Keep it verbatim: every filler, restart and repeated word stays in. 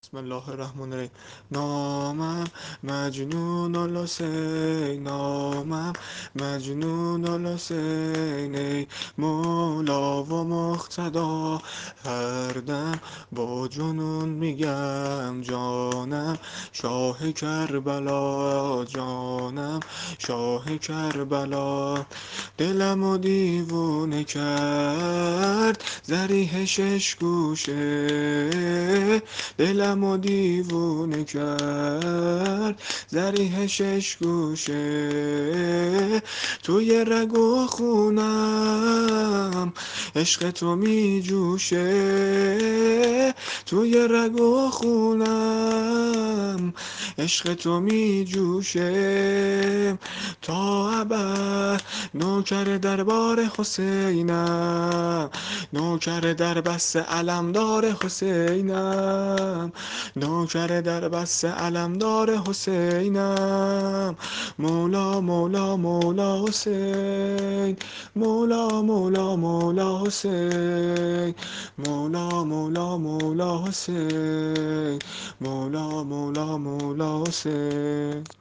بسم الله الرحمن الرحیم. نامم مجنون الحسین، نامم مجنون الحسین، ای مولا و مقتدا. هر دم با جنون میگم جانم شاه کربلا، جانم شاه کربلا. دلم و دیوونه کرد زریح شش گوشه، دلم و دیوونه کرد زریح شش گوشه. توی رگ و خونم عشق تو می جوشه، توی رگ و خونم عشق تو می جوشه. تا ابد نوکر دربار حسینم، نوکر در بست علمدار حسینم، نوکر در بست علمدار حسینم. مولا مولا مولا حسین، مولا مولا مولا حسین، مولا مولا مولا حسین، مولا مولا مولا حسین.